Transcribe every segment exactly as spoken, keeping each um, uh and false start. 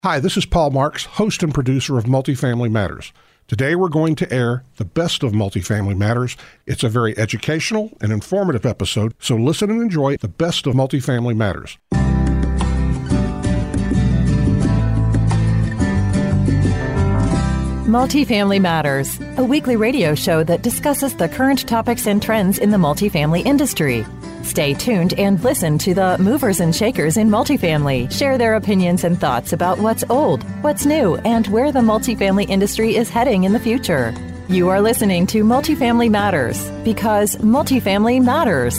Hi, this is Paul Marks, host and producer of Multifamily Matters. Today we're going to air the best of Multifamily Matters. It's a very educational and informative episode, so listen and enjoy the best of Multifamily Matters. Multifamily Matters, a weekly radio show that discusses the current topics and trends in the multifamily industry. Stay tuned and listen to the movers and shakers in multifamily share their opinions and thoughts about what's old, what's new, and where the multifamily industry is heading in the future. You are listening to Multifamily Matters because multifamily matters.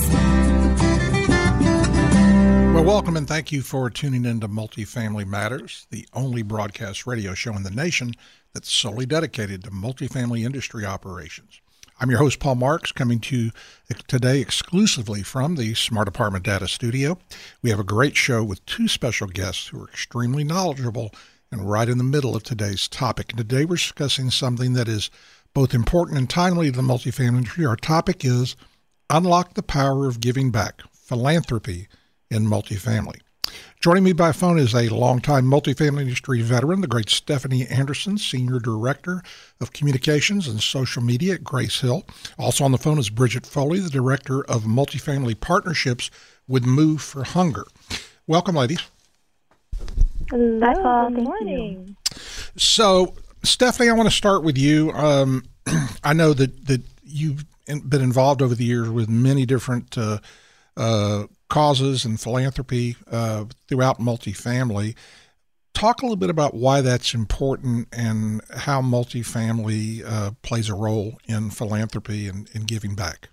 Well, welcome and thank you for tuning in to Multifamily Matters, the only broadcast radio show in the nation that's solely dedicated to multifamily industry operations. I'm your host, Paul Marks, coming to you today exclusively from the Smart Apartment Data Studio. We have a great show with two special guests who are extremely knowledgeable and right in the middle of today's topic. And today we're discussing something that is both important and timely to the multifamily industry. Our topic is Unlock the Power of Giving Back, Philanthropy in Multifamily. Joining me by phone is a longtime multifamily industry veteran, the great Stephanie Anderson, Senior Director of Communications and Social Media at Grace Hill. Also on the phone is Bridget Foley, the Director of Multifamily Partnerships with Move for Hunger. Welcome, ladies. Hello, Hi, Paul. good Thank morning. you. So, Stephanie, I want to start with you. Um, I know that, that you've been involved over the years with many different uh, uh causes and philanthropy uh, throughout multifamily. Talk a little bit about why that's important and how multifamily uh, plays a role in philanthropy and, and giving back.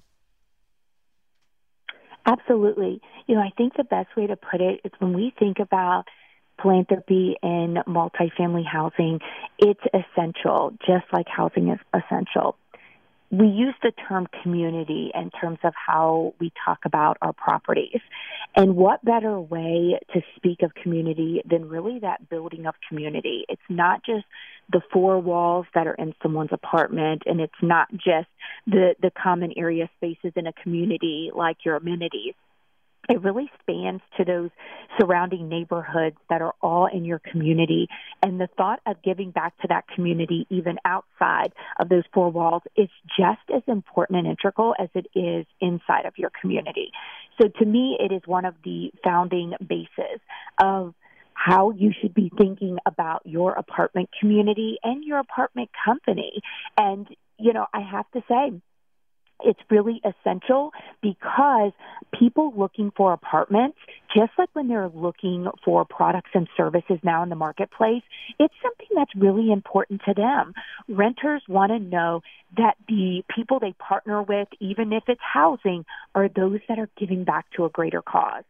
Absolutely. You know, I think the best way to put it is when we think about philanthropy in multifamily housing, it's essential, just like housing is essential. We use the term community in terms of how we talk about our properties. And what better way to speak of community than really that building of community? It's not just the four walls that are in someone's apartment, and it's not just the, the common area spaces in a community like your amenities. It really spans to those surrounding neighborhoods that are all in your community. And the thought of giving back to that community, even outside of those four walls, is just as important and integral as it is inside of your community. So to me, it is one of the founding bases of how you should be thinking about your apartment community and your apartment company. And, you know, I have to say, it's really essential because people looking for apartments, just like when they're looking for products and services now in the marketplace, it's something that's really important to them. Renters want to know that the people they partner with, even if it's housing, are those that are giving back to a greater cause.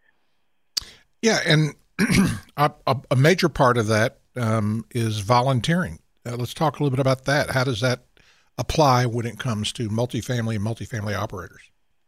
Yeah, and a, a major part of that um, is volunteering. Uh, let's talk a little bit about that. How does that apply when it comes to multifamily and multifamily operators?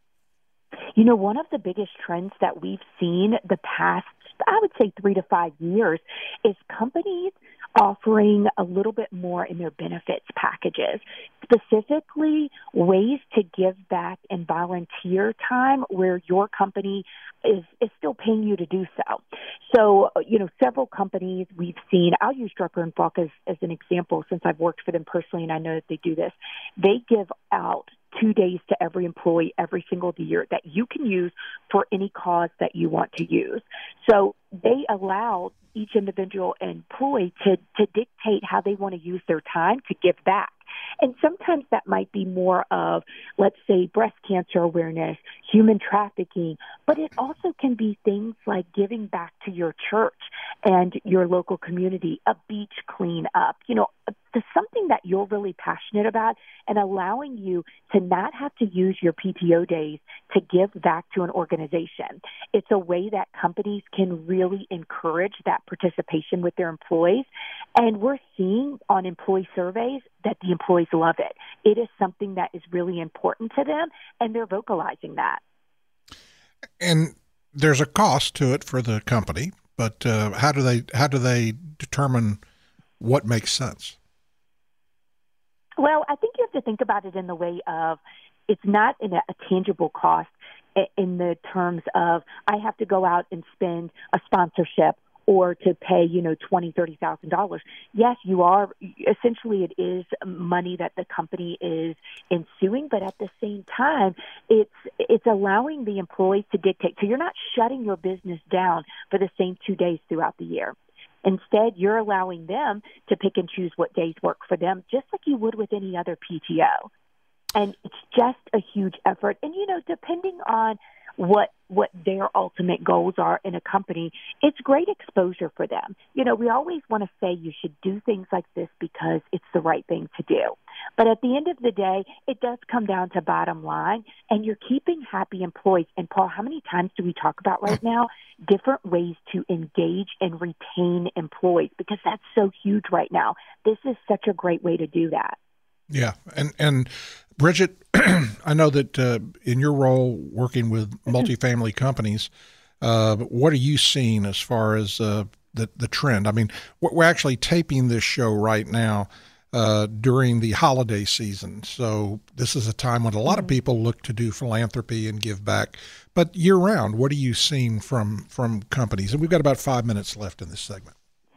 You know, one of the biggest trends that we've seen the past, I would say three to five years, is companies offering a little bit more in their benefits packages, specifically ways to give back in volunteer time where your company is, is still paying you to do so. So, you know, several companies we've seen, I'll use Drucker and Falk as, as an example since I've worked for them personally and I know that they do this. They give out two days to every employee every single year that you can use for any cause that you want to use. So they allow each individual employee to, to dictate how they want to use their time to give back. And sometimes that might be more of, let's say, breast cancer awareness, human trafficking, but it also can be things like giving back to your church and your local community, a beach cleanup, you know, the, something that you're really passionate about and allowing you to not have to use your P T O days to give back to an organization. It's a way that companies can really encourage that participation with their employees. And we're seeing on employee surveys that the employees love it. It is something that is really important to them, and they're vocalizing that. And there's a cost to it for the company, but uh, how do they how do they determine what makes sense? Well, I think you have to think about it in the way of it's not in a, a tangible cost in the terms of I have to go out and spend a sponsorship or to pay, you know, twenty, thirty thousand dollars. Yes, you are essentially it is money that the company is ensuing, but at the same time, it's it's allowing the employees to dictate. So you're not shutting your business down for the same two days throughout the year. Instead, you're allowing them to pick and choose what days work for them, just like you would with any other P T O. And it's just a huge effort. And, you know, depending on what what their ultimate goals are in a company, it's great exposure for them. You know, we always want to say you should do things like this because it's the right thing to do. But at the end of the day, it does come down to bottom line, and you're keeping happy employees. And, Paul, how many times do we talk about right now different ways to engage and retain employees? Because that's so huge right now. This is such a great way to do that. Yeah. And, and Bridget, I know that uh, in your role working with multifamily companies, uh, what are you seeing as far as uh, the, the trend? I mean, we're actually taping this show right now uh, during the holiday season. So this is a time when a lot of people look to do philanthropy and give back. But year round, what are you seeing from, from companies? And we've got about five minutes left in this segment.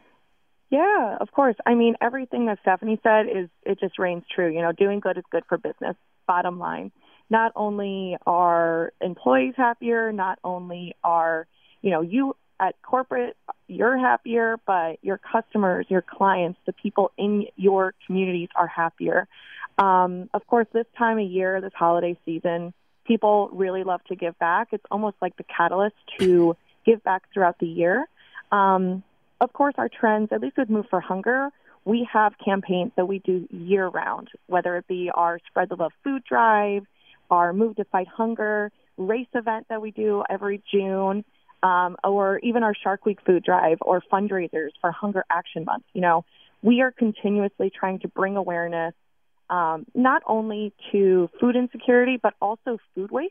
Yeah, of course. I mean, everything that Stephanie said is, it just reigns true. You know, doing good is good for business, bottom line. Not only are employees happier, not only are, you know, you at corporate, you're happier, but your customers, your clients, the people in your communities are happier. Um, of course, this time of year, this holiday season, people really love to give back. It's almost like the catalyst to give back throughout the year. Um, Of course, our trends, at least with Move for Hunger, we have campaigns that we do year-round, whether it be our Spread the Love food drive, our Move to Fight Hunger race event that we do every June, um, or even our Shark Week food drive or fundraisers for Hunger Action Month. You know, we are continuously trying to bring awareness um, not only to food insecurity, but also food waste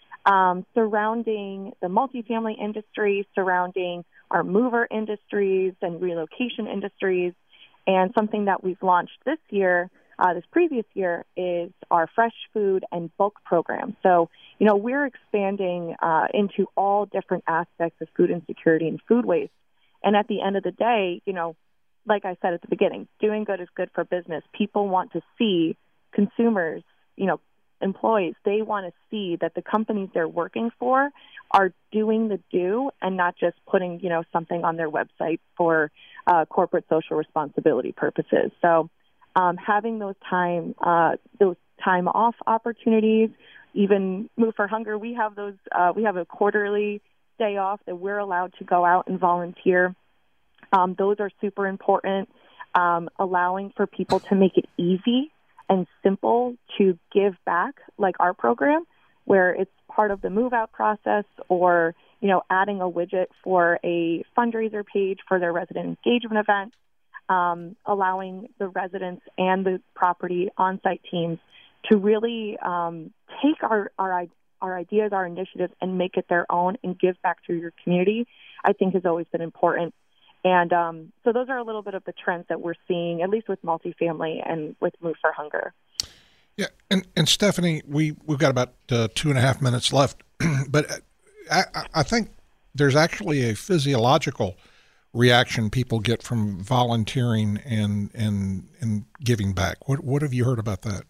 um, surrounding the multifamily industry, surrounding our mover industries and relocation industries. And something that we've launched this year, uh, this previous year, is our fresh food and bulk program. So, you know, we're expanding uh, into all different aspects of food insecurity and food waste. And at the end of the day, you know, like I said at the beginning, doing good is good for business. People want to see consumers, you know, employees, they want to see that the companies they're working for are doing the do and not just putting, you know, something on their website for uh, corporate social responsibility purposes. So um, having those time, uh, those time off opportunities, even Move for Hunger, we have those, uh, we have a quarterly day off that we're allowed to go out and volunteer. Um, those are super important, um, allowing for people to make it easy and simple to give back, like our program, where it's part of the move-out process, or, you know, adding a widget for a fundraiser page for their resident engagement event, um, allowing the residents and the property on-site teams to really um, take our, our our ideas, our initiatives, and make it their own and give back to your community, I think has always been important. And um, so those are a little bit of the trends that we're seeing, at least with multifamily and with Move for Hunger. Yeah, and, and Stephanie, we, we've got about uh, two and a half minutes left, but I, I think there's actually a physiological reaction people get from volunteering and, and, and giving back. What, what have you heard about that?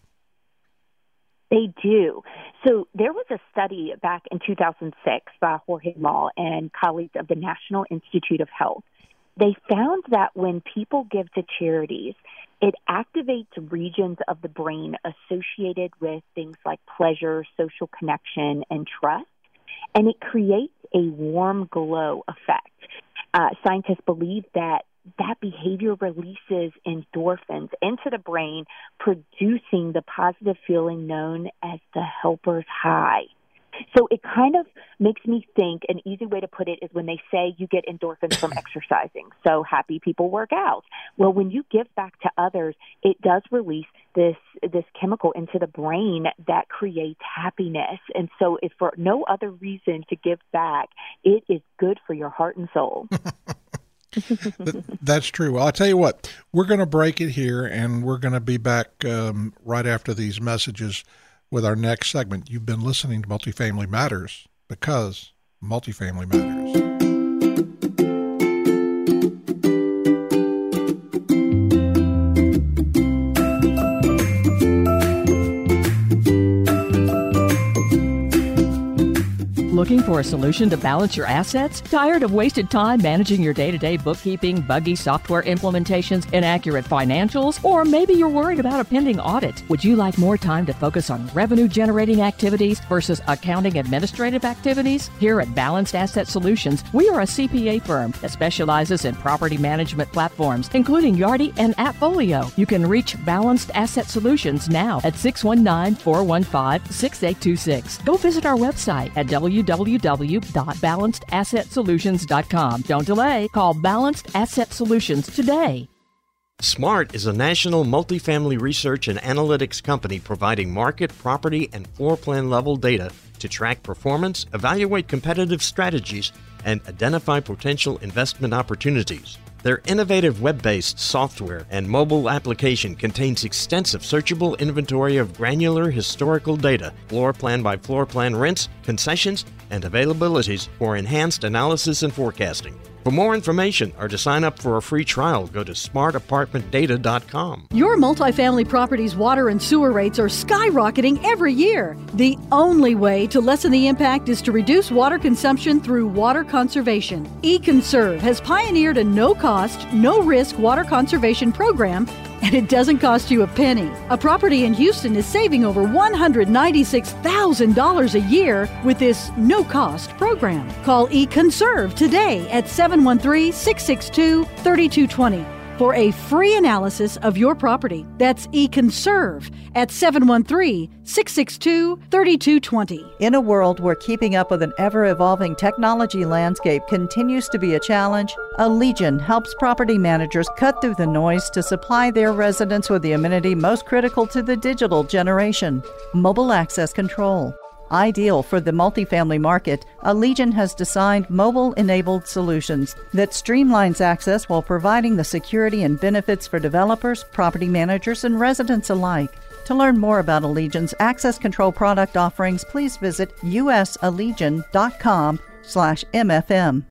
They do. So there was a study back in two thousand six by Jorge Law and colleagues of the National Institute of Health. They found that when people give to charities, it activates regions of the brain associated with things like pleasure, social connection, and trust, and it creates a warm glow effect. Uh, scientists believe that that behavior releases endorphins into the brain, producing the positive feeling known as the helper's high. So it kind of makes me think, an easy way to put it is when they say you get endorphins from exercising. So happy people work out. Well, when you give back to others, it does release this this chemical into the brain that creates happiness. And so if for no other reason to give back, it is good for your heart and soul. That's true. Well, I'll tell you what, we're going to break it here, and we're going to be back um, right after these messages with our next segment. You've been listening to Multifamily Matters because multifamily matters. Looking for a solution to balance your assets? Tired of wasted time managing your day-to-day bookkeeping, buggy software implementations, inaccurate financials? Or maybe you're worried about a pending audit. Would you like more time to focus on revenue-generating activities versus accounting administrative activities? Here at Balanced Asset Solutions, we are a C P A firm that specializes in property management platforms, including Yardi and Appfolio. You can reach Balanced Asset Solutions now at six one nine, four one five, six eight two six. Go visit our website at w w w dot balanced asset solutions dot com. Don't delay. Call Balanced Asset Solutions today. SMART is a national multifamily research and analytics company providing market, property, and floor plan level data to track performance, evaluate competitive strategies, and identify potential investment opportunities. Their innovative web-based software and mobile application contains extensive searchable inventory of granular historical data, floor plan by floor plan rents, concessions, and availabilities for enhanced analysis and forecasting. For more information or to sign up for a free trial, go to smart apartment data dot com. Your multifamily property's water and sewer rates are skyrocketing every year. The only way to lessen the impact is to reduce water consumption through water conservation. eConserve has pioneered a no-cost, no-risk water conservation program, and it doesn't cost you a penny. A property in Houston is saving over one hundred ninety-six thousand dollars a year with this no-cost program. Call eConserve today at seven one three, six six two, three two two zero for a free analysis of your property. That's eConserve at seven one three, six six two, three two two zero. In a world where keeping up with an ever-evolving technology landscape continues to be a challenge, Allegion helps property managers cut through the noise to supply their residents with the amenity most critical to the digital generation: mobile access control. Ideal for the multifamily market, Allegion has designed mobile-enabled solutions that streamlines access while providing the security and benefits for developers, property managers, and residents alike. To learn more about Allegion's access control product offerings, please visit usallegion.com slash MFM.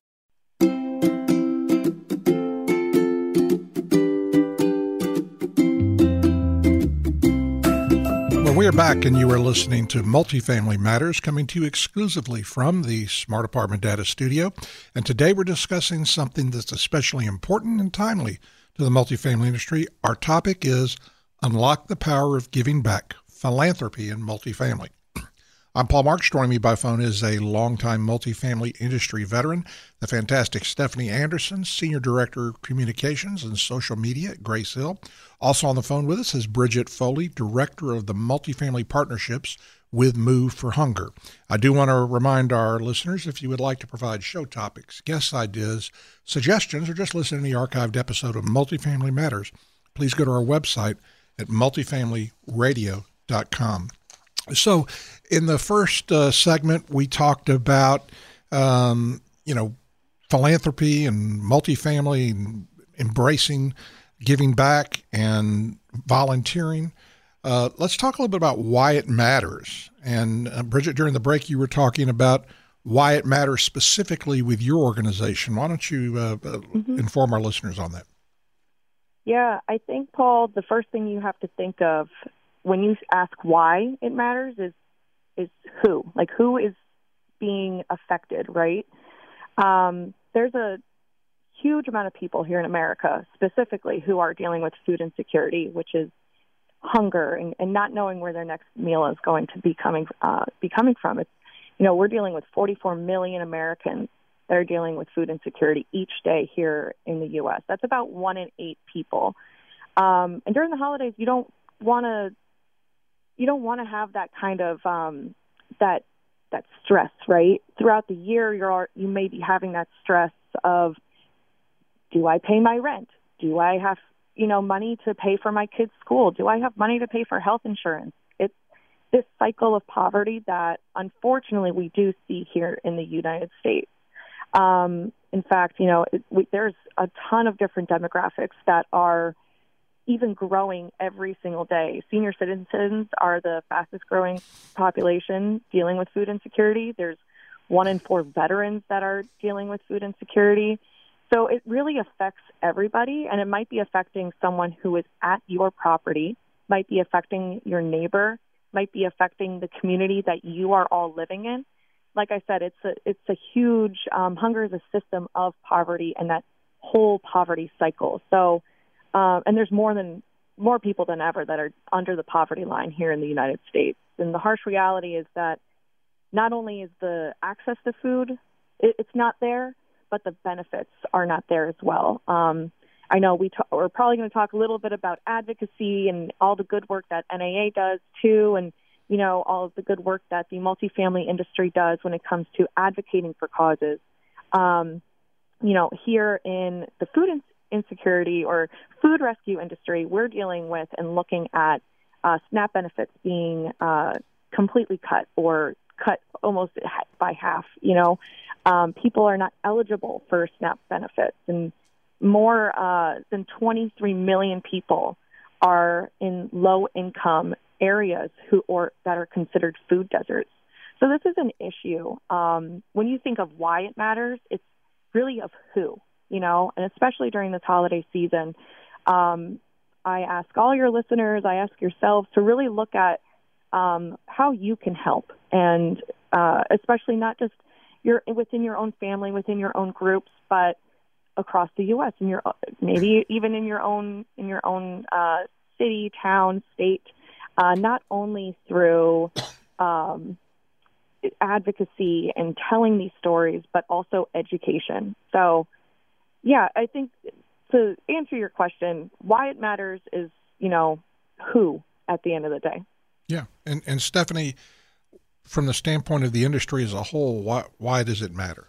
We are back, and you are listening to Multifamily Matters, coming to you exclusively from the Smart Apartment Data Studio. And today we're discussing something that's especially important and timely to the multifamily industry. Our topic is Unlock the Power of Giving Back, Philanthropy in Multifamily. I'm Paul Marks. Joining me by phone is a longtime multifamily industry veteran, the fantastic Stephanie Anderson, Senior Director of Communications and Social Media at Grace Hill. Also on the phone with us is Bridget Foley, Director of the Multifamily Partnerships with Move for Hunger. I do want to remind our listeners, if you would like to provide show topics, guest ideas, suggestions, or just listen to the archived episode of Multifamily Matters, please go to our website at multifamily radio dot com. So in the first uh, segment, we talked about, um, you know, philanthropy and multifamily and embracing giving back and volunteering. Uh, let's talk a little bit about why it matters. And uh, Bridget, during the break, you were talking about why it matters specifically with your organization. Why don't you uh, mm-hmm. inform our listeners on that? Yeah, I think, Paul, the first thing you have to think of when you ask why it matters is is who, like who is being affected, right? Um, there's a huge amount of people here in America specifically who are dealing with food insecurity, which is hunger and, and not knowing where their next meal is going to be coming uh, be coming from. It's, you know, we're dealing with forty-four million Americans that are dealing with food insecurity each day here in the U S. That's about one in eight people. Um, and during the holidays, you don't want to you don't want to have that kind of um, that that stress, right? Throughout the year, you're you may be having that stress of, do I pay my rent? Do I have, you know, money to pay for my kids' school? Do I have money to pay for health insurance? It's this cycle of poverty that, unfortunately, we do see here in the United States. Um, in fact, you know, it, we, there's a ton of different demographics that are even growing every single day. Senior citizens are the fastest growing population dealing with food insecurity. There's one in four veterans that are dealing with food insecurity. So it really affects everybody, and it might be affecting someone who is at your property, might be affecting your neighbor, might be affecting the community that you are all living in. like I said, it's a it's a huge um, hunger is a system of poverty and that whole poverty cycle. So, uh, and there's more than more people than ever that are under the poverty line here in the United States. And the harsh reality is that not only is the access to food, it, it's not there, but the benefits are not there as well. Um, I know we ta- we're probably going to talk a little bit about advocacy and all the good work that N A A does too, and you know all of the good work that the multifamily industry does when it comes to advocating for causes. Um, you know, here in the food in- insecurity or food rescue industry, we're dealing with and looking at uh, SNAP benefits being uh, completely cut or cut almost by half. You know, um, people are not eligible for SNAP benefits, and more uh, than twenty-three million people are in low-income areas who or that are considered food deserts. So this is an issue. Um, when you think of why it matters, it's really of who, you know, and especially during this holiday season. Um, I ask all your listeners, I ask yourselves to really look at um, how you can help, and uh, especially not just your within your own family, within your own groups, but across the U S and your maybe even in your own in your own uh, city, town, state. Uh, not only through um, advocacy and telling these stories, but also education. So, yeah, I think to answer your question, why it matters is, you know, who at the end of the day. Yeah, and and Stephanie, from the standpoint of the industry as a whole, why why does it matter?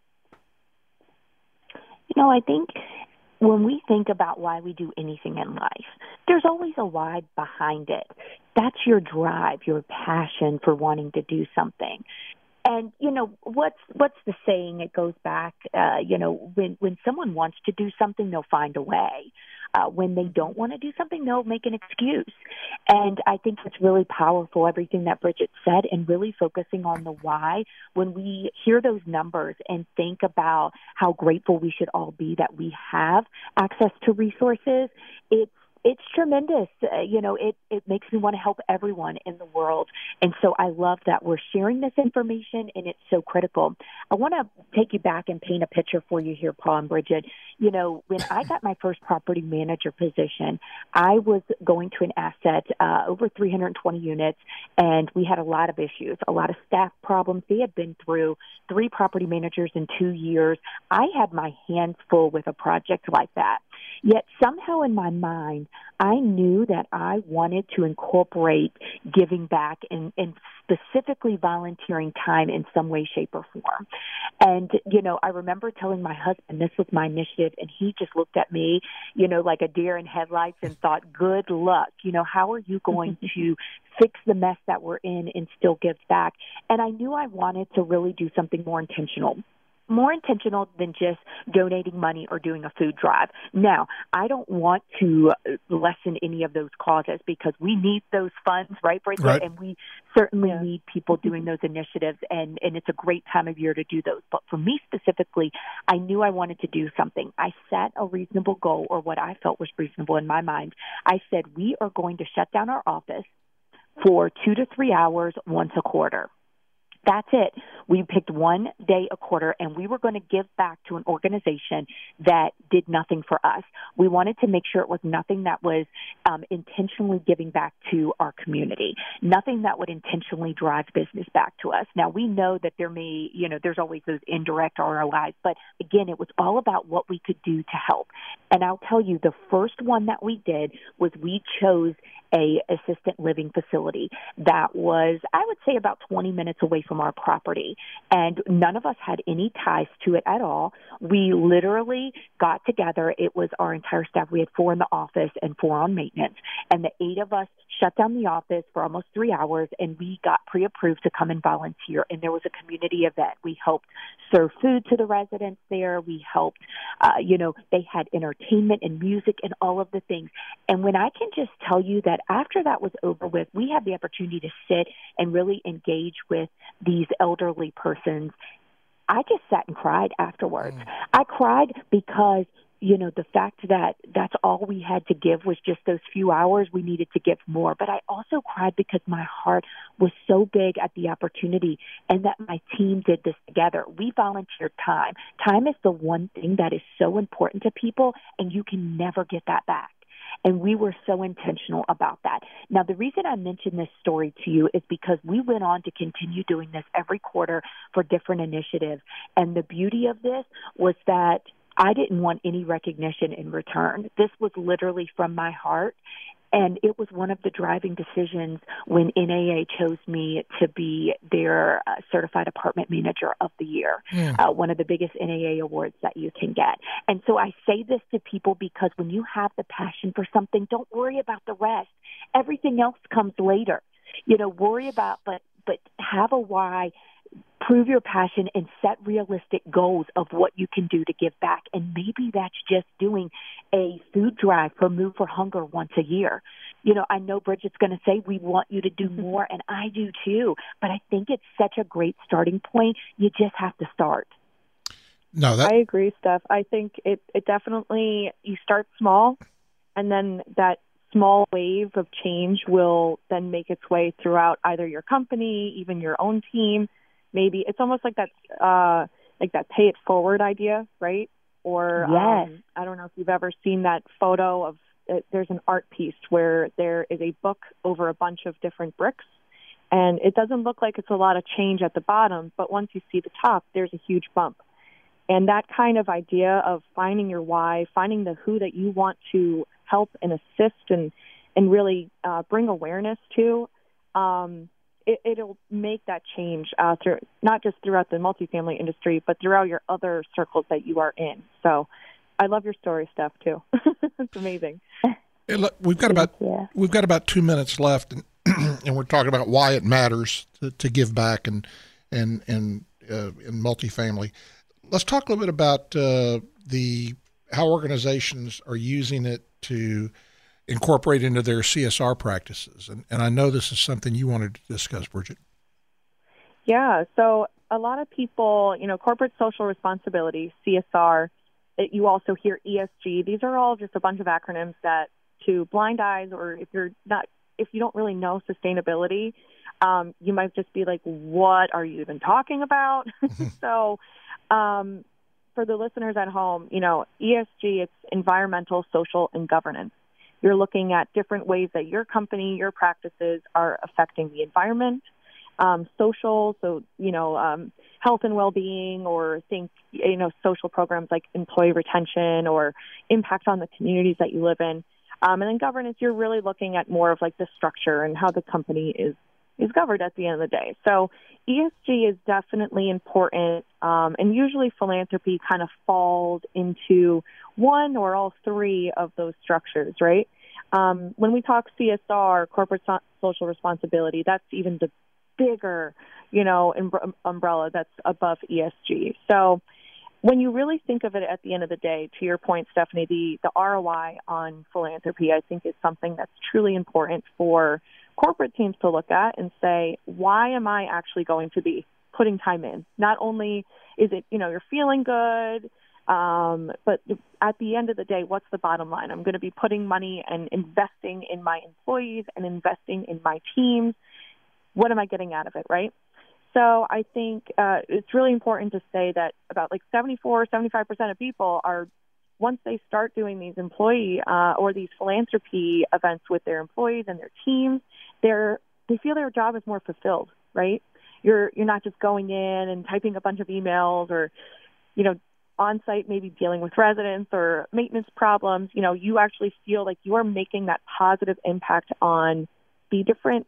You know, I think when we think about why we do anything in life, there's always a why behind it. That's your drive, your passion for wanting to do something. And, you know, what's what's the saying? It goes back, uh, you know, when, when someone wants to do something, they'll find a way. Uh, when they don't want to do something, they'll make an excuse. And I think it's really powerful, everything that Bridget said, and really focusing on the why. When we hear those numbers and think about how grateful we should all be that we have access to resources, it's It's tremendous. Uh, you know, it, it makes me want to help everyone in the world. And so I love that we're sharing this information, and it's so critical. I want to take you back and paint a picture for you here, Paul and Bridget. You know, when I got my first property manager position, I was going to an asset, uh, over three hundred twenty units, and we had a lot of issues, a lot of staff problems. They had been through three property managers in two years. I had my hands full with a project like that. Yet somehow in my mind, I knew that I wanted to incorporate giving back and, and specifically volunteering time in some way, shape, or form. And, you know, I remember telling my husband this was my initiative, and he just looked at me, you know, like a deer in headlights and thought, good luck. You know, how are you going to fix the mess that we're in and still give back? And I knew I wanted to really do something more intentional. More intentional than just donating money or doing a food drive. Now, I don't want to lessen any of those causes because we need those funds, right, Bridget? Right. And we certainly Yeah. need people doing those initiatives, and, and it's a great time of year to do those. But for me specifically, I knew I wanted to do something. I set a reasonable goal, or what I felt was reasonable in my mind. I said, we are going to shut down our office for two to three hours once a quarter. That's it. We picked one day a quarter, and we were going to give back to an organization that did nothing for us. We wanted to make sure it was nothing that was um, intentionally giving back to our community, nothing that would intentionally drive business back to us. Now, we know that there may, you know, there's always those indirect R O Is, but again, it was all about what we could do to help. And I'll tell you, the first one that we did was we chose a assisted living facility that was, I would say, about twenty minutes away from our property. And none of us had any ties to it at all. We literally got together. It was our entire staff. We had four in the office and four on maintenance. And the eight of us shut down the office for almost three hours, and we got pre-approved to come and volunteer. And there was a community event. We helped serve food to the residents there. We helped, uh, you know, they had entertainment and music and all of the things. And when I can just tell you that after that was over with, we had the opportunity to sit and really engage with these elderly persons, I just sat and cried afterwards. Mm. I cried because you know, the fact that that's all we had to give was just those few hours, we needed to give more. But I also cried because my heart was so big at the opportunity and that my team did this together. We volunteered time. Time is the one thing that is so important to people, and you can never get that back. And we were so intentional about that. Now, the reason I mentioned this story to you is because we went on to continue doing this every quarter for different initiatives. And the beauty of this was that I didn't want any recognition in return. This was literally from my heart. And it was one of the driving decisions when N A A chose me to be their uh, Certified Apartment Manager of the Year, yeah. uh, one of the biggest N A A awards that you can get. And so I say this to people because when you have the passion for something, don't worry about the rest. Everything else comes later. You know, worry about, but but have a why. Prove your passion and set realistic goals of what you can do to give back. And maybe that's just doing a food drive for Move for Hunger once a year. You know, I know Bridget's going to say we want you to do more, and I do too. But I think it's such a great starting point. You just have to start. No, that... I agree, Steph. I think it, it definitely, you start small, and then that small wave of change will then make its way throughout either your company, even your own team. Maybe it's almost like that, uh, like that pay it forward idea, right? Or yes. um, I don't know if you've ever seen that photo of uh, there's an art piece where there is a book over a bunch of different bricks, and it doesn't look like it's a lot of change at the bottom, but once you see the top, there's a huge bump. And that kind of idea of finding your why, finding the who that you want to help and assist and and really uh, bring awareness to. Um, It, it'll make that change uh, through not just throughout the multifamily industry, but throughout your other circles that you are in. So, I love your story, Steph, too. It's amazing. Hey, look, we've got about yeah. we've got about two minutes left, and, and we're talking about why it matters to, to give back and and and uh, in multifamily. Let's talk a little bit about uh, the how organizations are using it to incorporate into their C S R practices. And, and I know this is something you wanted to discuss, Bridget. Yeah, so a lot of people, you know, corporate social responsibility, C S R, it, you also hear E S G. These are all just a bunch of acronyms that to blind eyes, or if you're not, if you don't really know sustainability, um, you might just be like, what are you even talking about? so um, for the listeners at home, you know, E S G, it's environmental, social, and governance. You're looking at different ways that your company, your practices are affecting the environment, um, social, so, you know, um, health and well-being, or think, you know, social programs like employee retention or impact on the communities that you live in. Um, and then governance, you're really looking at more of like the structure and how the company is, is governed at the end of the day. So E S G is definitely important, um, and usually philanthropy kind of falls into one or all three of those structures, right? Um, when we talk C S R, corporate so- social responsibility, that's even the bigger, you know, um, umbrella that's above E S G. So when you really think of it at the end of the day, to your point, Stephanie, the, the R O I on philanthropy, I think is something that's truly important for corporate teams to look at and say, why am I actually going to be putting time in? Not only is it, you know, you're feeling good, um, but at the end of the day, what's the bottom line? I'm going to be putting money and investing in my employees and investing in my teams. What am I getting out of it, right? So I think uh, it's really important to say that about like seventy-four, seventy-five percent of people are, once they start doing these employee uh, or these philanthropy events with their employees and their teams, they're, they feel their job is more fulfilled, right? You're you're not just going in and typing a bunch of emails or, you know, on-site maybe dealing with residents or maintenance problems. You know, you actually feel like you are making that positive impact on the different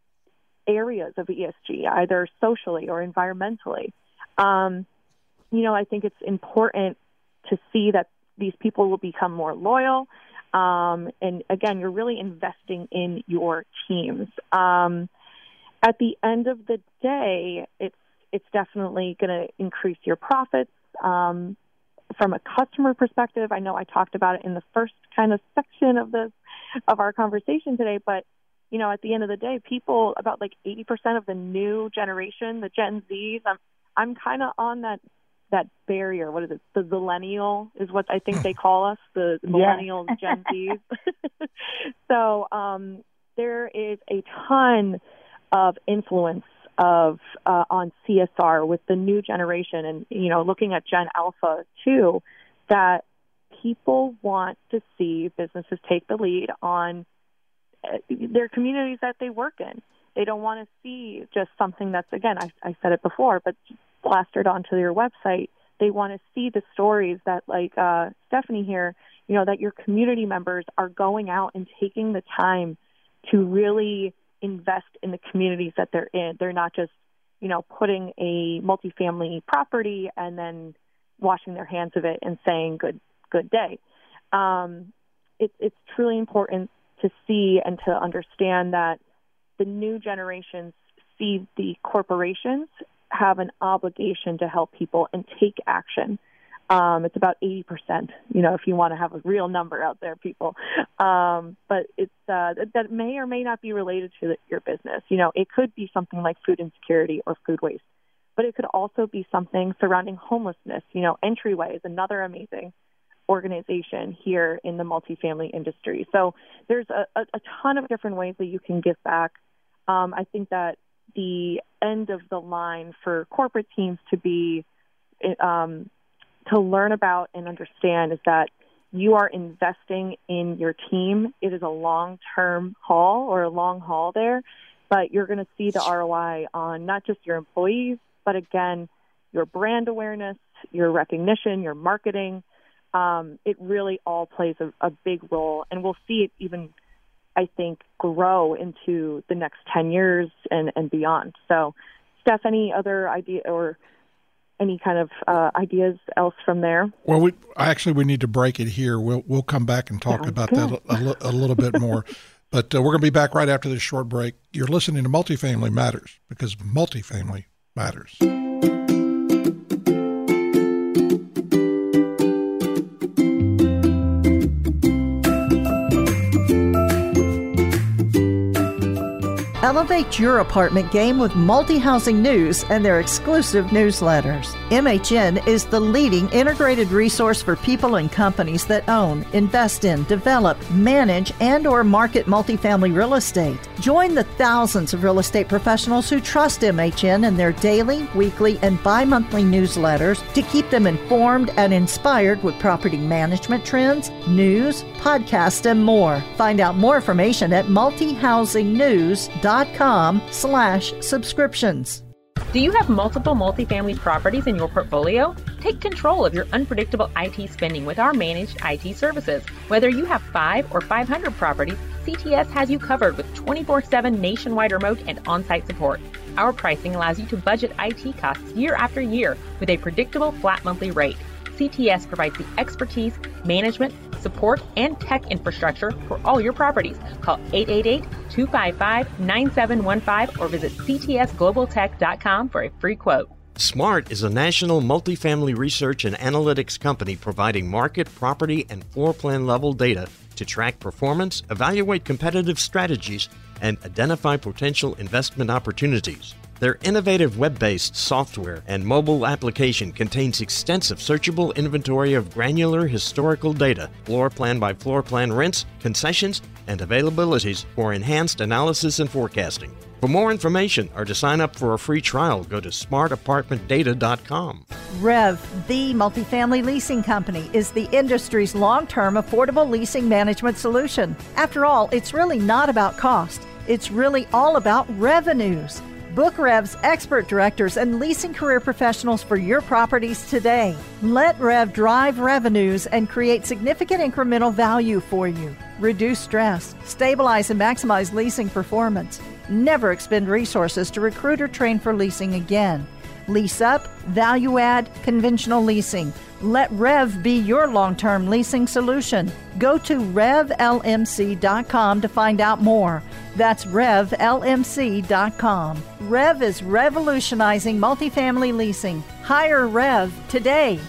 areas of E S G, either socially or environmentally. Um, you know, I think it's important to see that these people will become more loyal. Um, and again, you're really investing in your teams. Um, at the end of the day, it's it's definitely going to increase your profits. Um, from a customer perspective, I know I talked about it in the first kind of section of this of our conversation today, but you know, at the end of the day, people, about like eighty percent of the new generation, the Gen Zs, I'm I'm kind of on that that barrier. What is it? The millennial is what I think they call us, the millennials, yeah. Gen Zs. So um, there is a ton of influence of uh, on C S R with the new generation, and you know, looking at Gen Alpha too, that people want to see businesses take the lead on their communities that they work in. They don't want to see just something that's, again, I, I said it before, but plastered onto your website. They want to see the stories that, like uh, Stephanie here, you know, that your community members are going out and taking the time to really invest in the communities that they're in. They're not just, you know, putting a multifamily property and then washing their hands of it and saying good, good day. Um, it, it's truly important to see and to understand that the new generations see the corporations have an obligation to help people and take action. Um, it's about eighty percent, you know, if you want to have a real number out there, people. Um, but it's uh, that may or may not be related to your business. You know, it could be something like food insecurity or food waste, but it could also be something surrounding homelessness. You know, Entryway is another amazing organization here in the multifamily industry. So there's a, a, a ton of different ways that you can give back. Um, I think that the end of the line for corporate teams to be um, to learn about and understand is that you are investing in your team. It is a long-term haul or a long haul there, but you're going to see the R O I on not just your employees, but again, your brand awareness, your recognition, your marketing. Um, it really all plays a, a big role, and we'll see it even, I think, grow into the next ten years and, and beyond. So, Steph, any other idea or any kind of uh, ideas else from there? Well, we actually we need to break it here. We'll we'll come back and talk Sounds about good. that a, a, a little bit more. But uh, we're going to be back right after this short break. You're listening to Multifamily Matters, because multifamily matters. Elevate your apartment game with Multi-Housing News and their exclusive newsletters. M H N is the leading integrated resource for people and companies that own, invest in, develop, manage, and or market multifamily real estate. Join the thousands of real estate professionals who trust M H N in their daily, weekly, and bi-monthly newsletters to keep them informed and inspired with property management trends, news, podcasts, and more. Find out more information at multihousingnews.com slash subscriptions. Do you have multiple multifamily properties in your portfolio? Take control of your unpredictable I T spending with our managed I T services. Whether you have five or five hundred properties, C T S has you covered with twenty-four seven nationwide remote and on-site support. Our pricing allows you to budget I T costs year after year with a predictable flat monthly rate. C T S provides the expertise, management, support, and tech infrastructure for all your properties. Call eight eight eight, two five five, nine seven one five or visit c t s global tech dot com for a free quote. SMART is a national multifamily research and analytics company providing market, property, and floor plan level data to track performance, evaluate competitive strategies, and identify potential investment opportunities. Their innovative web-based software and mobile application contains extensive searchable inventory of granular historical data, floor plan by floor plan rents, concessions, and availabilities for enhanced analysis and forecasting. For more information or to sign up for a free trial, go to smart apartment data dot com. Rev, the multifamily leasing company, is the industry's long-term affordable leasing management solution. After all, it's really not about cost. It's really all about revenues. Book Rev's expert directors and leasing career professionals for your properties today. Let Rev drive revenues and create significant incremental value for you. Reduce stress, stabilize and maximize leasing performance. Never expend resources to recruit or train for leasing again. Lease up, value add, conventional leasing. Let Rev be your long-term leasing solution. Go to rev l m c dot com to find out more. That's rev l m c dot com. Rev is revolutionizing multifamily leasing. Hire Rev today.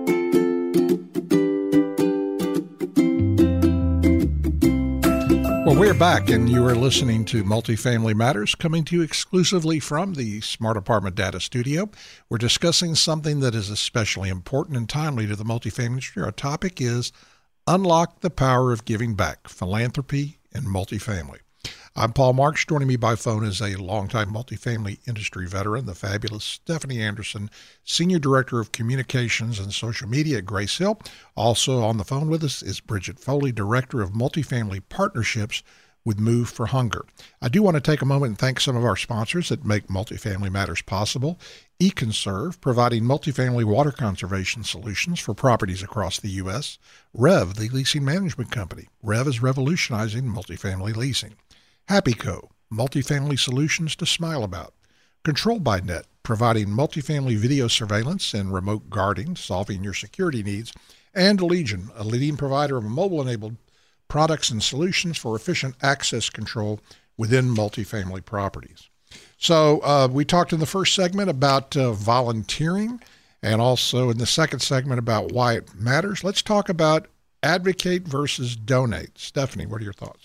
Well, Well, we're back, and you are listening to Multifamily Matters, coming to you exclusively from the Smart Apartment Data Studio. We're discussing something that is especially important and timely to the multifamily industry. Our topic is Unlock the Power of Giving Back, Philanthropy in Multifamily. I'm Paul Marks. Joining me by phone is a longtime multifamily industry veteran, the fabulous Stephanie Anderson, Senior Director of Communications and Social Media at Grace Hill. Also on the phone with us is Bridget Foley, Director of Multifamily Partnerships with Move for Hunger. I do want to take a moment and thank some of our sponsors that make Multifamily Matters possible. eConserve, providing multifamily water conservation solutions for properties across the U S. Rev, the leasing management company. Rev is revolutionizing multifamily leasing. HappyCo, multifamily solutions to smile about. Control by Net, providing multifamily video surveillance and remote guarding, solving your security needs. And Allegion, a leading provider of mobile-enabled products and solutions for efficient access control within multifamily properties. So uh, we talked in the first segment about uh, volunteering, and also in the second segment about why it matters. Let's talk about advocate versus donate. Stephanie, what are your thoughts?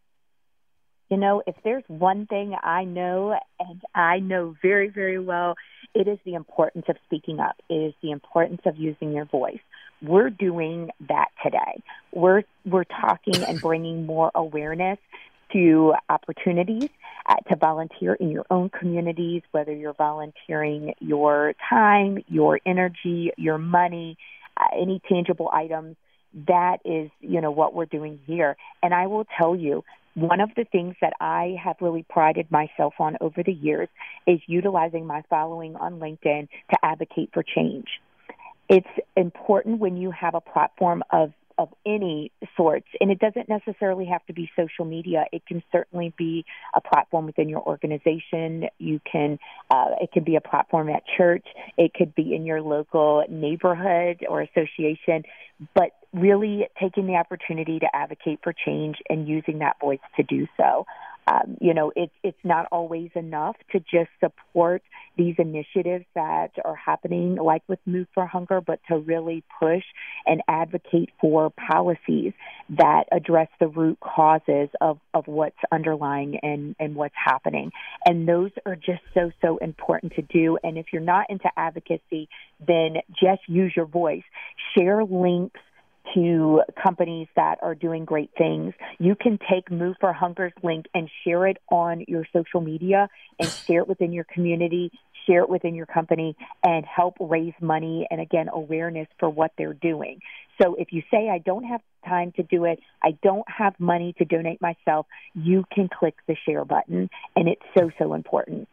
You know, if there's one thing I know, and I know very, very well, it is the importance of speaking up. It is the importance of using your voice. We're doing that today. We're we're talking and bringing more awareness to opportunities uh, to volunteer in your own communities, whether you're volunteering your time, your energy, your money, uh, any tangible items. That is, you know, what we're doing here. And I will tell you, one of the things that I have really prided myself on over the years is utilizing my following on LinkedIn to advocate for change. It's important when you have a platform of, of any sorts, and it doesn't necessarily have to be social media. It can certainly be a platform within your organization. You can, uh, it could be a platform at church. It could be in your local neighborhood or association, but really taking the opportunity to advocate for change and using that voice to do so. Um, you know, it's it's not always enough to just support these initiatives that are happening, like with Move for Hunger, but to really push and advocate for policies that address the root causes of, of what's underlying and, and what's happening. And those are just so, so important to do. And if you're not into advocacy, then just use your voice. Share links to companies that are doing great things. You can take Move for Hunger's link and share it on your social media and share it within your community, share it within your company, and help raise money and, again, awareness for what they're doing. So if you say, I don't have time to do it, I don't have money to donate myself, you can click the share button, and it's so, so important.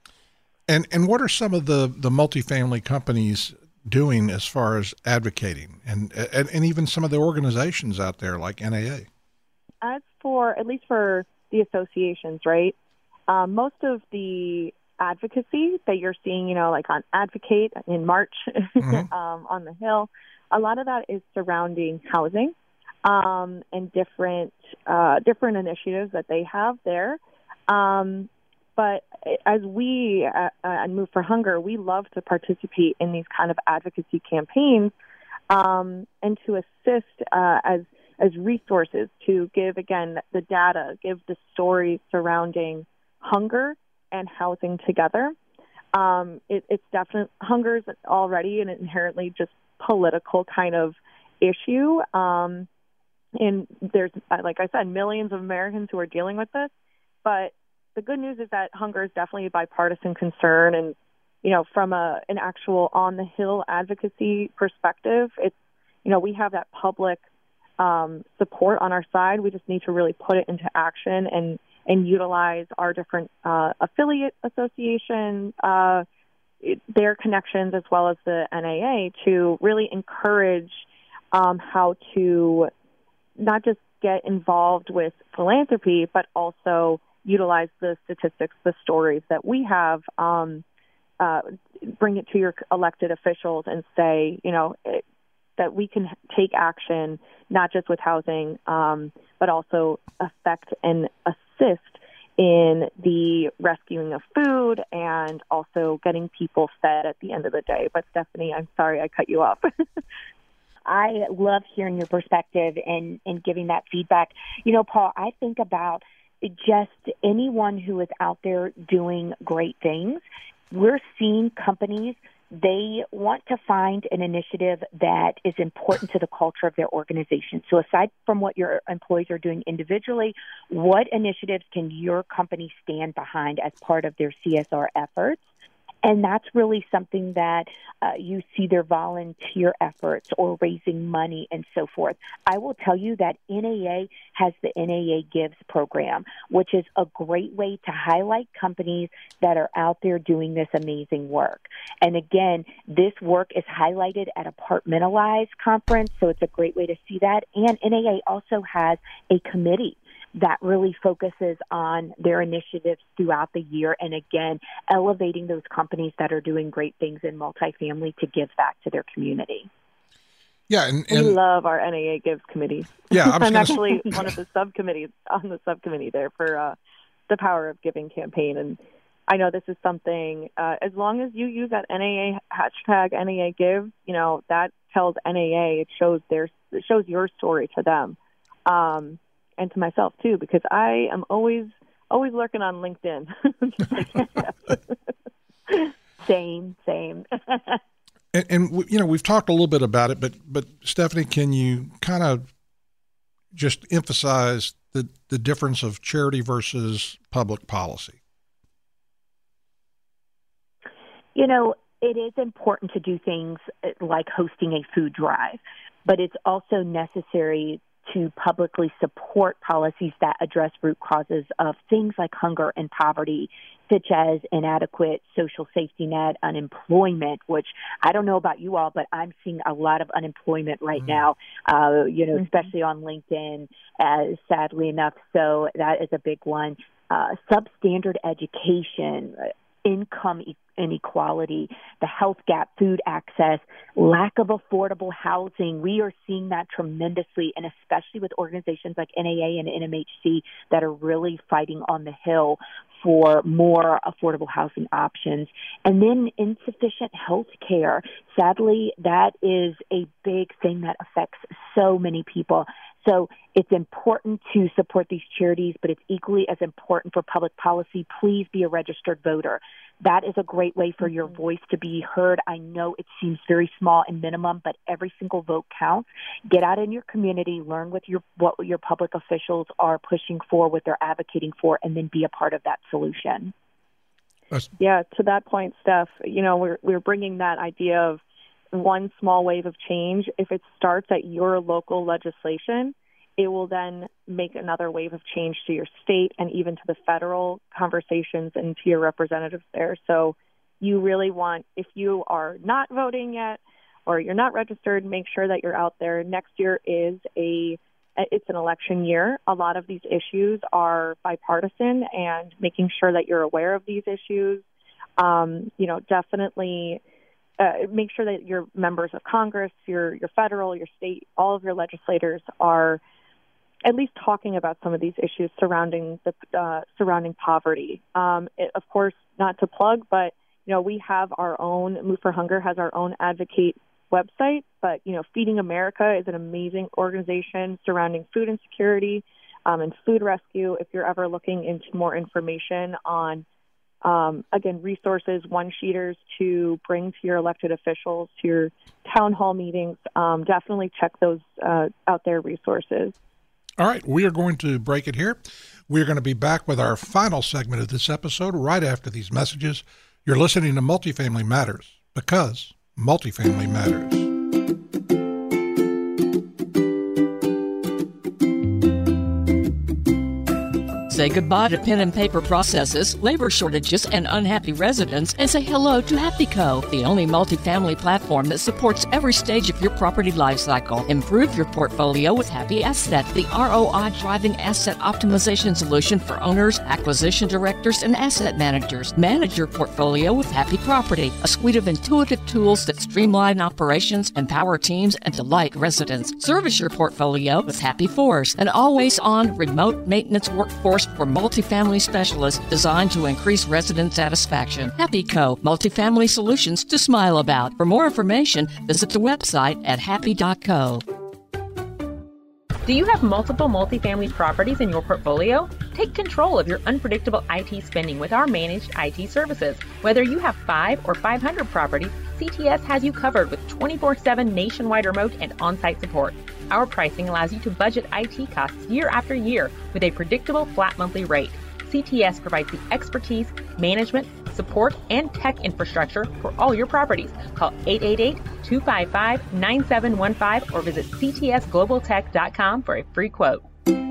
And and what are some of the, the multifamily companies doing as far as advocating, and, and and even some of the organizations out there like N A A? As for, at least for the associations, right, um, most of the advocacy that you're seeing, you know, like on Advocate in March, mm-hmm. um, on the Hill, a lot of that is surrounding housing um, and different uh, different initiatives that they have there. Um, But as we at, at Move for Hunger, we love to participate in these kind of advocacy campaigns um, and to assist uh, as as resources to give, again, the data, give the stories surrounding hunger and housing together. Um, it, it's definitely, hunger is already an inherently just political kind of issue. Um, and there's, like I said, millions of Americans who are dealing with this. But the good news is that hunger is definitely a bipartisan concern, and you know, from a an actual on the Hill advocacy perspective, it's you know we have that public um, support on our side. We just need to really put it into action and and utilize our different uh, affiliate associations, uh, it, their connections, as well as the N A A, to really encourage um, how to not just get involved with philanthropy, but also utilize the statistics, the stories that we have, um, uh, bring it to your elected officials and say, you know, it, that we can take action, not just with housing, um, but also affect and assist in the rescuing of food and also getting people fed at the end of the day. But Stephanie, I'm sorry I cut you off. I love hearing your perspective and, and giving that feedback. You know, Paul, I think about just anyone who is out there doing great things. We're seeing companies, they want to find an initiative that is important to the culture of their organization. So aside from what your employees are doing individually, what initiatives can your company stand behind as part of their C S R efforts? And that's really something that uh, you see their volunteer efforts or raising money and so forth. I will tell you that N A A has the N A A Gives program, which is a great way to highlight companies that are out there doing this amazing work. And again, this work is highlighted at a Partmentalize conference, so it's a great way to see that. And N A A also has a committee that really focuses on their initiatives throughout the year and, again, elevating those companies that are doing great things in multifamily to give back to their community. Yeah, and, and we love our N A A Gives committee. Yeah, I was I'm actually say. one of the subcommittees on the subcommittee there for uh, the Power of Giving campaign, and I know this is something, uh, as long as you use that N A A hashtag N A A Give, you know, that tells N A A, it shows their, it shows your story to them. Um, and to myself too, because I am always always lurking on LinkedIn. same, same. and, and you know, we've talked a little bit about it, but but Stephanie, can you kind of just emphasize the the difference of charity versus public policy? You know, it is important to do things like hosting a food drive, but it's also necessary to publicly support policies that address root causes of things like hunger and poverty, such as inadequate social safety net, unemployment, which I don't know about you all, but I'm seeing a lot of unemployment right mm-hmm. now, uh, you know, mm-hmm. especially on LinkedIn, uh, sadly enough. So that is a big one. Uh, substandard education, income inequality, the health gap, food access, lack of affordable housing. We are seeing that tremendously, and especially with organizations like N A A and N M H C that are really fighting on the Hill for more affordable housing options. And then insufficient health care. Sadly, that is a big thing that affects so many people. So it's important to support these charities, but it's equally as important for public policy. Please be a registered voter. That is a great way for your voice to be heard. I know it seems very small and minimum, but every single vote counts. Get out in your community, learn what your what your public officials are pushing for, what they're advocating for, and then be a part of that solution. Yeah, to that point, Steph, you know, we're we're bringing that idea of one small wave of change. If it starts at your local legislation, it will then make another wave of change to your state and even to the federal conversations and to your representatives there. So you really want, if you are not voting yet or you're not registered, make sure that you're out there. Next year is a, it's an election year. A lot of these issues are bipartisan, and making sure that you're aware of these issues, um, you know, definitely Uh, make sure that your members of Congress, your your federal, your state, all of your legislators are at least talking about some of these issues surrounding the uh, surrounding poverty. Um, it, of course, not to plug, but you know, we have our own, Move for Hunger has our own advocate website. But you know, Feeding America is an amazing organization surrounding food insecurity um, and food rescue. If you're ever looking into more information on Um, again, resources, one-sheeters to bring to your elected officials, to your town hall meetings, um, definitely check those uh, out there resources. All right, we are going to break it here. We're going to be back with our final segment of this episode right after these messages. You're listening to Multifamily Matters, because multifamily matters. Say goodbye to pen and paper processes, labor shortages, and unhappy residents, and say hello to HappyCo, the only multifamily platform that supports every stage of your property lifecycle. Improve your portfolio with Happy Asset, the R O I-driving asset optimization solution for owners, acquisition directors, and asset managers. Manage your portfolio with Happy Property, a suite of intuitive tools that streamline operations, empower teams, and delight residents. Service your portfolio with Happy Force, an always-on remote maintenance workforce for multifamily specialists designed to increase resident satisfaction. Happy Co. Multifamily solutions to smile about. For more information, visit the website at happy dot co. Do you have multiple multifamily properties in your portfolio? Take control of your unpredictable I T spending with our managed I T services. Whether you have five or five hundred properties, C T S has you covered with twenty-four seven nationwide remote and on-site support. Our pricing allows you to budget I T costs year after year with a predictable flat monthly rate. C T S provides the expertise, management, support, and tech infrastructure for all your properties. Call eight eight eight, two five five, nine seven one five or visit c t s global tech dot com for a free quote.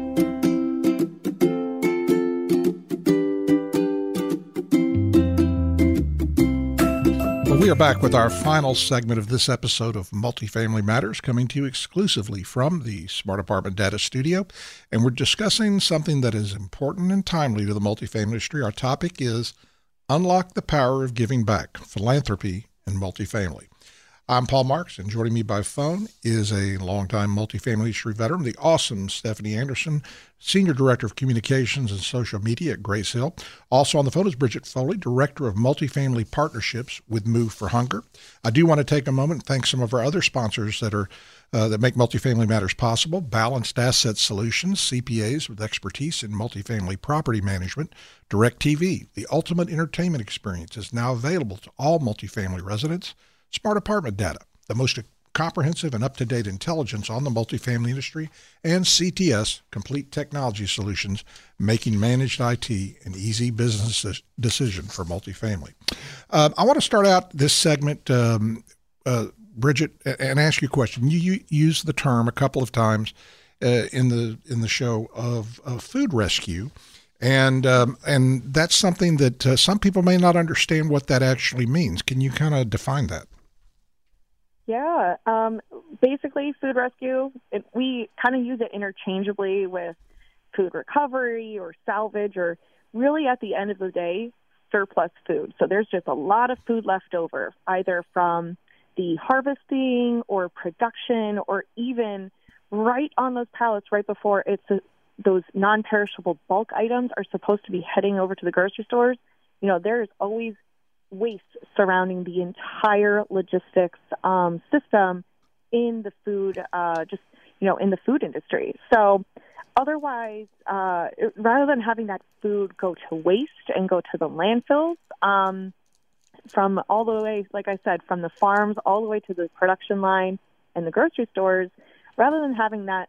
We are back with our final segment of this episode of Multifamily Matters, coming to you exclusively from the Smart Apartment Data Studio. And we're discussing something that is important and timely to the multifamily industry. Our topic is Unlock the Power of Giving Back, Philanthropy in Multifamily. I'm Paul Marks, and joining me by phone is a longtime multifamily industry veteran, the awesome Stephanie Anderson, Senior Director of Communications and Social Media at Grace Hill. Also on the phone is Bridget Foley, Director of Multifamily Partnerships with Move for Hunger. I do want to take a moment and thank some of our other sponsors that are uh, that make Multifamily Matters possible. Balanced Asset Solutions, C P As with expertise in multifamily property management. DirecTV, the ultimate entertainment experience, is now available to all multifamily residents. Smart Apartment Data, the most comprehensive and up-to-date intelligence on the multifamily industry, and C T S, Complete Technology Solutions, making managed I T an easy business decision for multifamily. Uh, I want to start out this segment, um, uh, Bridget, and ask you a question. You, you use the term a couple of times uh, in the in the show of, of food rescue. And um, and that's something that uh, some people may not understand what that actually means. Can you kind of define that? Yeah, um, basically food rescue, it, we kind of use it interchangeably with food recovery or salvage, or really at the end of the day, surplus food. So there's just a lot of food left over, either from the harvesting or production, or even right on those pallets right before it's a, those non-perishable bulk items are supposed to be heading over to the grocery stores. You know, there's always waste surrounding the entire logistics um, system in the food, uh, just, you know, in the food industry. So otherwise, uh, it, rather than having that food go to waste and go to the landfills, um, from all the way, like I said, from the farms all the way to the production line and the grocery stores, rather than having that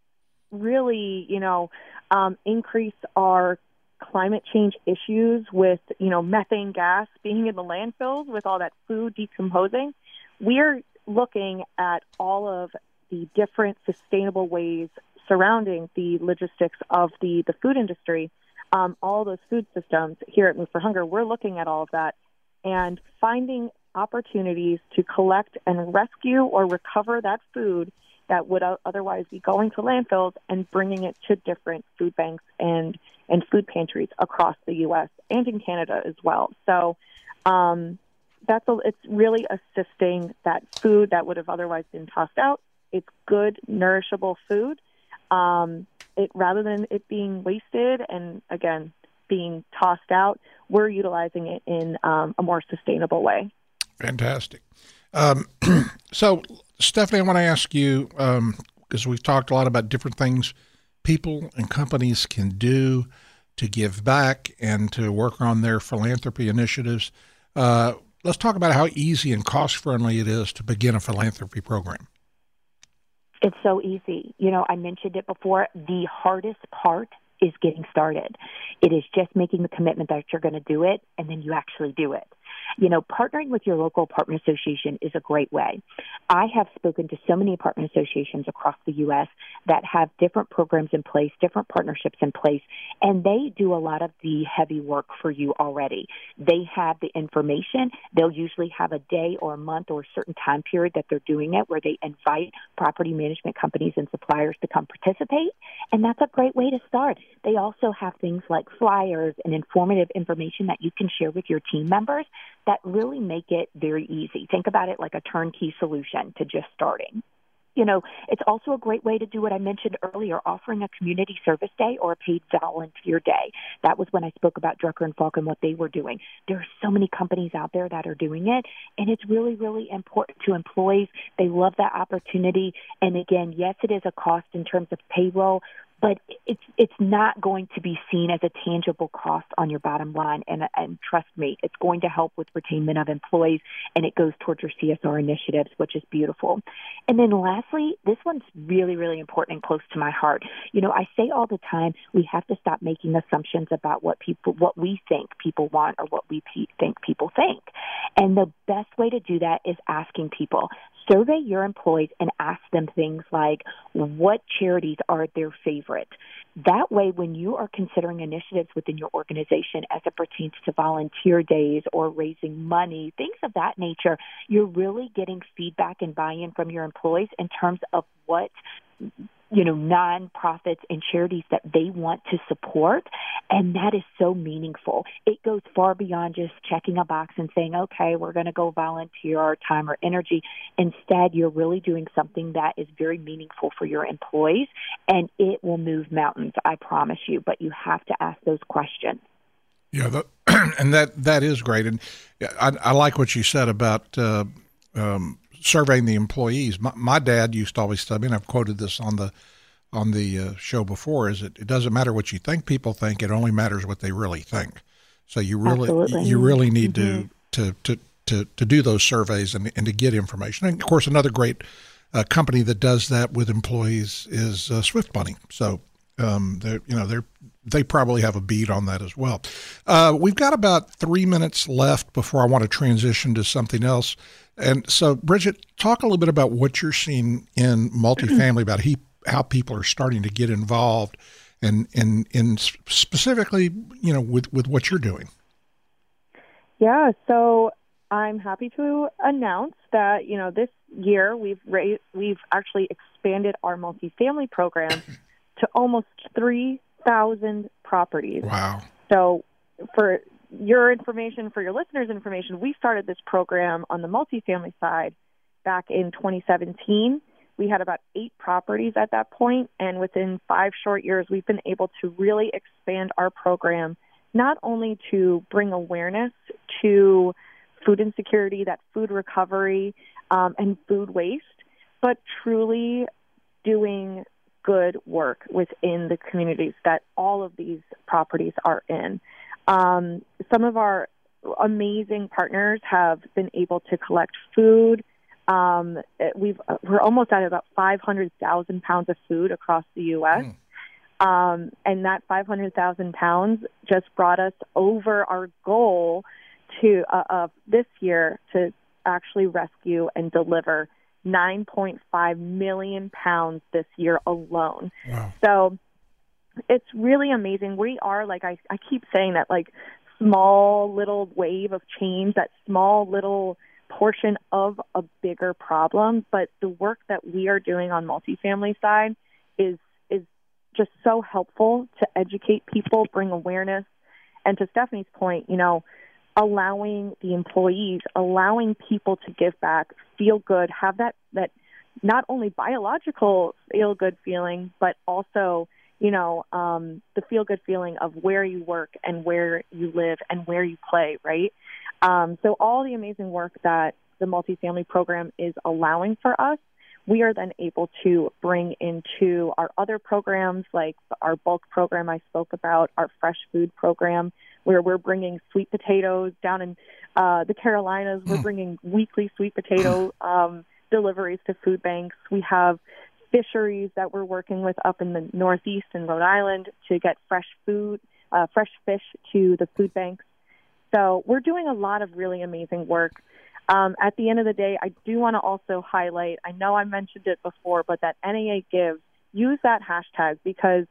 really, you know, um, increase our climate change issues with, you know, methane gas being in the landfills with all that food decomposing, we're looking at all of the different sustainable ways surrounding the logistics of the, the food industry, um, all those food systems here at Move for Hunger. We're looking at all of that and finding opportunities to collect and rescue or recover that food that would otherwise be going to landfills and bringing it to different food banks and, and food pantries across the U S and in Canada as well. So um, that's a, it's really assisting that food that would have otherwise been tossed out. It's good, nourishable food. Um, it rather than it being wasted and, again, being tossed out, we're utilizing it in um, a more sustainable way. Fantastic. Um, so, Stephanie, I want to ask you, um, because we've talked a lot about different things people and companies can do to give back and to work on their philanthropy initiatives. Uh, let's talk about how easy and cost-friendly it is to begin a philanthropy program. It's so easy. You know, I mentioned it before. The hardest part is getting started. It is just making the commitment that you're going to do it, and then you actually do it. You know, partnering with your local apartment association is a great way. I have spoken to so many apartment associations across the U S that have different programs in place, different partnerships in place, and they do a lot of the heavy work for you already. They have the information. They'll usually have a day or a month or a certain time period that they're doing it where they invite property management companies and suppliers to come participate, and that's a great way to start. They also have things like flyers and informative information that you can share with your team members that really make it very easy. Think about it like a turnkey solution to just starting. You know, it's also a great way to do what I mentioned earlier, offering a community service day or a paid volunteer day. That was when I spoke about Drucker and Falk and what they were doing. There are so many companies out there that are doing it, and it's really, really important to employees. They love that opportunity. And again, yes, it is a cost in terms of payroll, but it's it's not going to be seen as a tangible cost on your bottom line. And, and trust me, it's going to help with retainment of employees, and it goes towards your C S R initiatives, which is beautiful. And then lastly, this one's really, really important and close to my heart. You know, I say all the time, we have to stop making assumptions about what people, what we think people want or what we pe- think people think. And the best way to do that is asking people. Survey your employees and ask them things like, what charities are their favorite? That way, when you are considering initiatives within your organization as it pertains to volunteer days or raising money, things of that nature, you're really getting feedback and buy-in from your employees in terms of what, you know, nonprofits and charities that they want to support. And that is so meaningful. It goes far beyond just checking a box and saying, okay, we're going to go volunteer our time or energy. Instead, you're really doing something that is very meaningful for your employees, and it will move mountains, I promise you. But you have to ask those questions. Yeah, the, and that that is great. And I, I like what you said about uh, um, surveying the employees. My, my dad used to always tell me, and I've quoted this on the on the uh, show before, is that it doesn't matter what you think people think; it only matters what they really think. So you really Absolutely. you really need mm-hmm. to, to to to to do those surveys and and to get information. And of course, another great uh, company that does that with employees is uh, Swift Money. So um, they you know they're they probably have a bead on that as well. Uh, we've got about three minutes left before I want to transition to something else. And so, Bridget, talk a little bit about what you're seeing in multifamily, about he, how people are starting to get involved, and and and specifically, you know, with, with what you're doing. Yeah, so I'm happy to announce that, you know, this year we've raised, we've actually expanded our multifamily program to almost three thousand properties. Wow. So for your information, for your listeners' information, we started this program on the multifamily side back in twenty seventeen. We had about eight properties at that point, and within five short years, we've been able to really expand our program, not only to bring awareness to food insecurity, that food recovery, um, and food waste, but truly doing good work within the communities that all of these properties are in. Um, some of our amazing partners have been able to collect food. Um, we've, we're almost at about five hundred thousand pounds of food across the U S Mm. Um, and that five hundred thousand pounds just brought us over our goal to uh, of this year to actually rescue and deliver nine point five million pounds this year alone. Wow. So it's really amazing. We are, like I, I keep saying, that like small little wave of change, that small little portion of a bigger problem. But the work that we are doing on multifamily side is is just so helpful to educate people, bring awareness, and to Stephanie's point, you know, allowing the employees, allowing people to give back, feel good, have that, that not only biological feel-good feeling, but also, you know, um, the feel-good feeling of where you work and where you live and where you play, right? Um, so all the amazing work that the multifamily program is allowing for us, we are then able to bring into our other programs, like our bulk program I spoke about, our fresh food program, where we're bringing sweet potatoes down in uh, the Carolinas. We're bringing weekly sweet potato um, deliveries to food banks. We have fisheries that we're working with up in the Northeast in Rhode Island to get fresh food, uh, fresh fish to the food banks. So we're doing a lot of really amazing work. Um, at the end of the day, I do want to also highlight, I know I mentioned it before, but that N A A Gives, use that hashtag because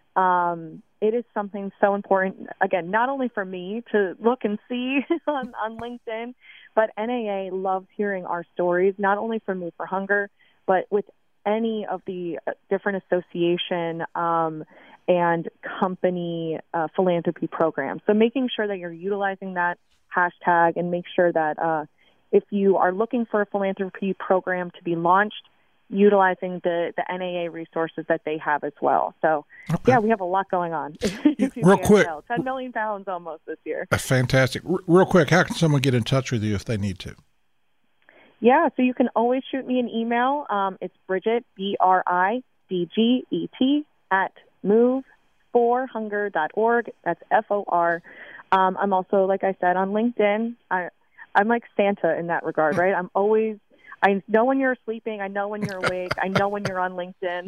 um, it is something so important, again, not only for me to look and see on, on LinkedIn, but N A A loves hearing our stories, not only for Move for Hunger, but with any of the different association um, and company uh, philanthropy programs. So making sure that you're utilizing that hashtag and make sure that uh, if you are looking for a philanthropy program to be launched, utilizing the, the N A A resources that they have as well. So, okay. yeah, we have a lot going on. Real quick. ten million pounds almost this year. That's fantastic. R- real quick, how can someone get in touch with you if they need to? Yeah, so you can always shoot me an email. Um, it's Bridget, B R I D G E T, at move for hunger dot org. That's F O R. Um, I'm also, like I said, on LinkedIn. I, I'm like Santa in that regard, right? I'm always, I know when you're sleeping. I know when you're awake. I know when you're on LinkedIn.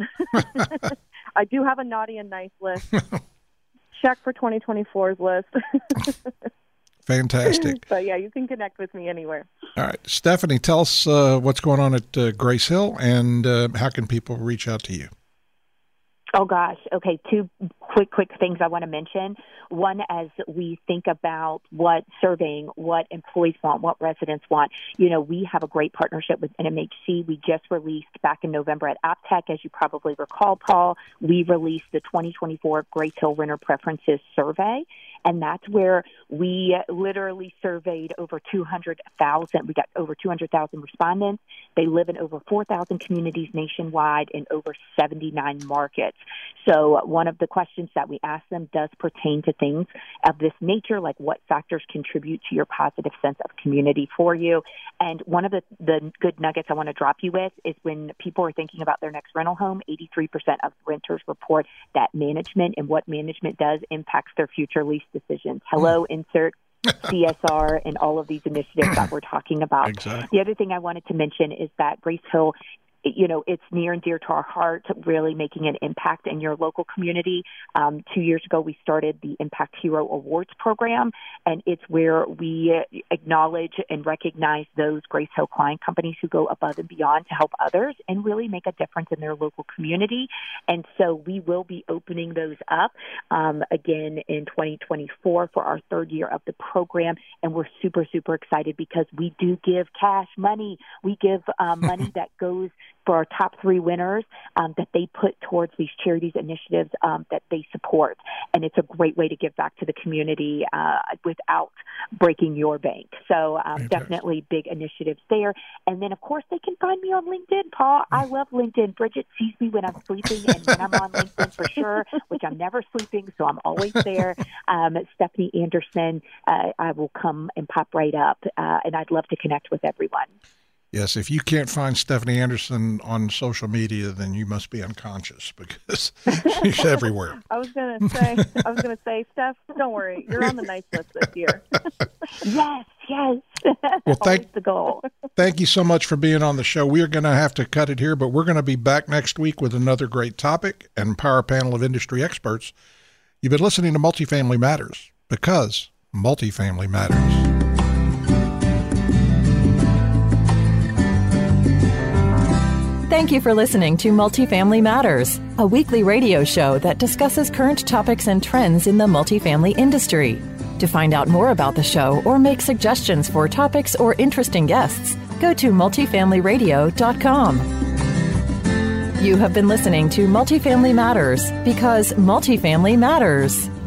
I do have a naughty and nice list. Check for twenty twenty-four's list. Fantastic. But, yeah, you can connect with me anywhere. All right. Stephanie, tell us uh, what's going on at uh, Grace Hill, and uh, how can people reach out to you? Oh, gosh. Okay, two quick, quick things I want to mention. One, as we think about what surveying, what employees want, what residents want, you know, we have a great partnership with N M H C. We just released back in November at AppTech, as you probably recall, Paul, we released the twenty twenty-four Grace Hill Renter Preferences Survey. And that's where we literally surveyed over two hundred thousand. We got over two hundred thousand respondents. They live in over four thousand communities nationwide in over seventy-nine markets. So one of the questions that we asked them does pertain to things of this nature, like what factors contribute to your positive sense of community for you. And one of the, the good nuggets I want to drop you with is when people are thinking about their next rental home, eighty-three percent of renters report that management and what management does impacts their future lease decisions. Hello, insert C S R and all of these initiatives that we're talking about. Exactly. The other thing I wanted to mention is that Grace Hill, you know, it's near and dear to our heart, really making an impact in your local community. Um, two years ago, we started the Impact Hero Awards program, and it's where we acknowledge and recognize those Grace Hill client companies who go above and beyond to help others and really make a difference in their local community. And so we will be opening those up um, again in twenty twenty-four for our third year of the program. And we're super, super excited because we do give cash money. We give um, money that goes for our top three winners um, that they put towards these charities initiatives um, that they support. And it's a great way to give back to the community uh, without breaking your bank. So um, definitely big initiatives there. And then, of course, they can find me on LinkedIn, Paul. I love LinkedIn. Bridget sees me when I'm sleeping and when I'm on LinkedIn for sure, which I'm never sleeping, so I'm always there. Um, Stephanie Anderson, uh, I will come and pop right up, uh, and I'd love to connect with everyone. Yes, if you can't find Stephanie Anderson on social media, then you must be unconscious because she's everywhere. I was gonna say, I was gonna say, Steph, don't worry, you're on the nice list this year. Yes, yes. Well, thank the goal. Thank you so much for being on the show. We are going to have to cut it here, but we're going to be back next week with another great topic and power panel of industry experts. You've been listening to Multifamily Matters because multifamily matters. Thank you for listening to Multifamily Matters, a weekly radio show that discusses current topics and trends in the multifamily industry. To find out more about the show or make suggestions for topics or interesting guests, go to multifamily radio dot com. You have been listening to Multifamily Matters because multifamily matters.